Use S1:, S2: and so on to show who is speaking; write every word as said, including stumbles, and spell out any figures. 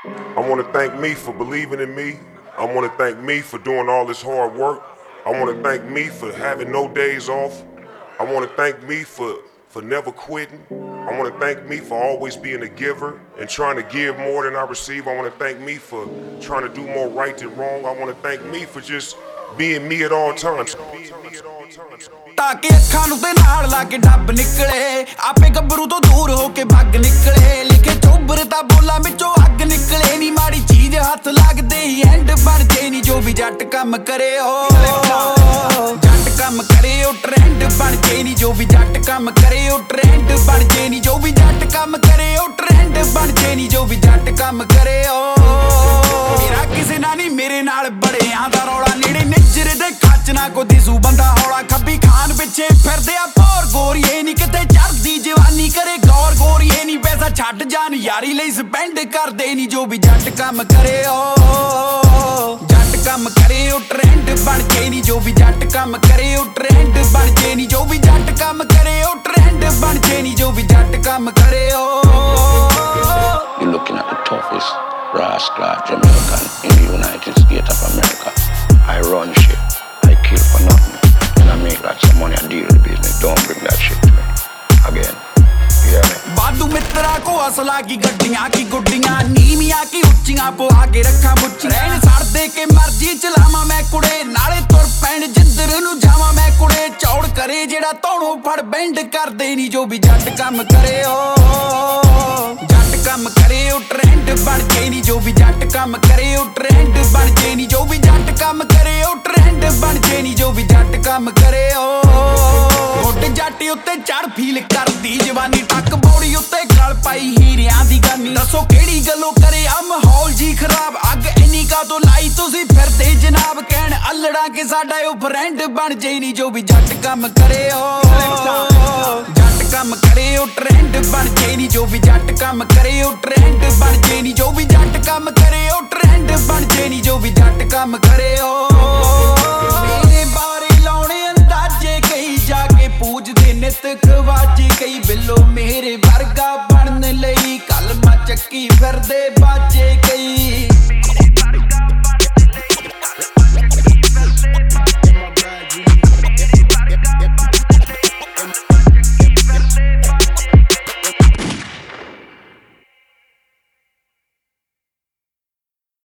S1: I want to thank me for believing in me. I want to thank me for doing all this hard work. I want to thank me for having no days off. I want to thank me for, for never quitting. I want to thank me for always being a giver and trying to give more than I receive. I want to thank me for trying to do more right than wrong. I want to thank me for just being me at all times.
S2: ताकि ਅੱਖਾਂ ਨੂੰ ਤੇ ਨਾਲ ਲਾ ਕੇ ਡੱਬ ਨਿਕਲੇ ਆਪੇ ਗੱਭਰੂ ਤੋਂ ਦੂਰ ਹੋ ਕੇ ਭੱਗ ਨਿਕਲੇ ਲਿਖੇ ਚੋਬਰ ਤਾਂ ਬੋਲਾਂ ਵਿੱਚੋਂ ਅੱਗ ਨਿਕਲੇ ਨੀ ਮਾੜੀ ਚੀਜ਼ ਹੱਥ ਲੱਗਦੇ ਹੀ ਐਂਡ ਬਣ ਜੇ ਨੀ ਜੋ ਵੀ ਜੱਟ ਕੰਮ ਕਰੇ ਓ ਜੱਟ ਕੰਮ ਕਰੇ ਓ ਟ੍ਰੈਂਡ ਬਣ ਜੇ ਨੀ ਜੋ ਵੀ ਜੱਟ ਕੰਮ ਕਰੇ ਓ ਟ੍ਰੈਂਡ ਬਣ ਜੇ ਨੀ ਜੋ ਵੀ ਜੱਟ ਕੰਮ ਕਰੇ ਓ ਟ੍ਰੈਂਡ ਬਣ ਜੇ ਨੀ ਜੋ ਵੀ ਜੱਟ ਕੰਮ ਕਰੇ ਓ ਮੇਰਾ ਕਿਸੇ ਨਾਲ ਨਹੀਂ ਮੇਰੇ ਨਾਲ ਬੜਿਆਂ ਦਾ ਰੌਲਾ ਨੇੜੇ ਨਿਜਰ ਦੇ ਕੱਚ ਨਾ ਕੋ ਦਿਸੂ ਬੰਦਾ ਹੌਲਾ ਖੱਬੀ ਖਾਨ ਪਿੱਛੇ ਫਿਰਦੇ ਆ ਭੋਰ ਗੋਰੀਏ ਨੀ ਕਿਤੇ ਚੜਦੀ ਜਵਾਨੀ ਕਰੇ ਗੌਰ ਗੋਰੀਏ ਨੀ ਪੈਸਾ ਛੱਡ ਜਾਨ ਯਾਰੀ ਲਈ ਸਪੈਂਡ ਕਰਦੇ ਨੀ ਜੋ ਵੀ ਜੱਟ ਕੰਮ ਕਰੇ ਓ ਜੱਟ ਕੰਮ ਕਰੇ ਓ ਟ੍ਰੈਂਡ ਬਣ ਜੇ ਨੀ ਜੋ ਵੀ ਜੱਟ ਕੰਮ ਕਰੇ ਓ ਟ੍ਰੈਂਡ ਬਣ ਜੇ ਨੀ ਜੋ ਵੀ ਜੱਟ ਕੰਮ ਕਰੇ ਓ ਟ੍ਰੈਂਡ ਬਣ ਜੇ ਨੀ ਜੋ ਵੀ ਜੱਟ ਕੰਮ ਕਰੇ ਓ
S3: You're looking at the toughest rascal Jamaican in the United States of America. I run shit, I kill for nothing, and I make lots of money and deal with business. Don't bring that shit to me again. You hear me?
S2: ਬਾਦੂ ਮਿੱਤਰਾ ਕੋ ਅਸਲਾ ਕੀ ਗੱਡੀਆਂ ਕੀ ਗੁੱਡੀਆਂ ਨੀਵੀਆਂ ਕੀ ਉੱਚੀਆਂ ਪਵਾ ਕੇ ਰੱਖਾਂ ਬੁੱਚੀਆਂ ਰਹਿਣ ਛੱਡਦੇ ਕੇ ਮਰਜ਼ੀ ਚਲਾਵਾਂ ਮੈਂ ਕੁੜੇ ਨਾਲੇ ਤੁਰ ਪੈਣ ਜਿੱਧਰ ਨੂੰ ਜਾਵਾਂ ਮੈਂ ਕੁੜੇ ਚੌੜ ਕਰੇ ਜਿਹੜਾ ਤੋਣੋਂ ਫੜ ਬੈਂਡ ਕਰਦੇ ਨੀ ਜੋ ਵੀ ਜੱਟ ਕੰਮ ਕਰੇ ਓ ਜੱਟ ਕੰਮ ਕਰੇ ਓ ਟ੍ਰੈਂਡ ਬਣ ਜੇ ਨੀ ਜੋ ਵੀ ਜੱਟ ਕੰਮ ਕਰੇ ਓ ਟ੍ਰੈਂਡ ਬਣ ਜੇ ਨੀ ਜੋ ਵੀ ਜੱਟ ਕੰਮ ਕਰੇ ਓ ਟ੍ਰੈਂਡ ਬਣ ਜੇ ਨੀ ਜੋ ਵੀ ਜੱਟ ਕੰਮ ਕਰੇ ਓ ਉੱਡ ਜੱਟ ਉੱਤੇ ਚੜ ਫੀਲ ਕਰਦੀ ਜਵਾਨੀ ਟੱਕ ਬੌੜੀ ਉੱਤੇ ਗਲ ਪਾਈ ਹੀਰਿਆਂ ਦੀ ਗਾਨੀ ਦੱਸੋ ਕਿਹੜੀ ਗੱਲੋਂ ਕਰੇ ਆ ਮਾਹੌਲ ਜੀ ਖਰਾਬ ਅੱਗ ਇੰਨੀ ਕਾਤੋਂ ਲਾਈ ਤੁਸੀਂ ਫਿਰਦੇ ਜਨਾਬ ਕਹਿਣ ਅਲੜਾ ਕੇ ਸਾਡਾ ਉਹ ਫਰੈਂਡ ਬਣ ਜੇ ਨੀ ਜੋ ਵੀ ਜੱਟ ਕੰਮ ਕਰੇ ਓ ਜੱਟ ਕੰਮ ਕਰੇ ਓ ਟ੍ਰੈਂਡ ਬਣ ਜੇ ਨੀ ਜੋ ਵੀ ਜੱਟ ਕੰਮ ਕਰੇ ਓ ਟ੍ਰੈਂਡ ਬਣ ਜੇ ਨੀ ਜੋ ਵੀ ਜੱਟ ਕੰਮ ਕਰੇ ਓ ਟ੍ਰੈਂਡ ਬਣ ਜੇ ਨੀ ਜੋ ਵੀ ਜੱਟ ਕੰਮ ਕਰੇ ਓ ਮੇਰੇ ਬਾਰੇ ਲਾਉਣੇ ਅੰਦਾਜ਼ੇ ਕਈ ਜਾ ਕੇ ਪੂਜਦੇ ਨਿਤ ਖਵਾਜੇ ਕਈ ਬਿੱਲੋ ਮੇਰੇ ਵਰਗਾ ਬਣਨ ਲਈ ਕਲਮਾ ਚੱਕੀ ਫਿਰਦੇ ਬਾਜੇ ਕਈ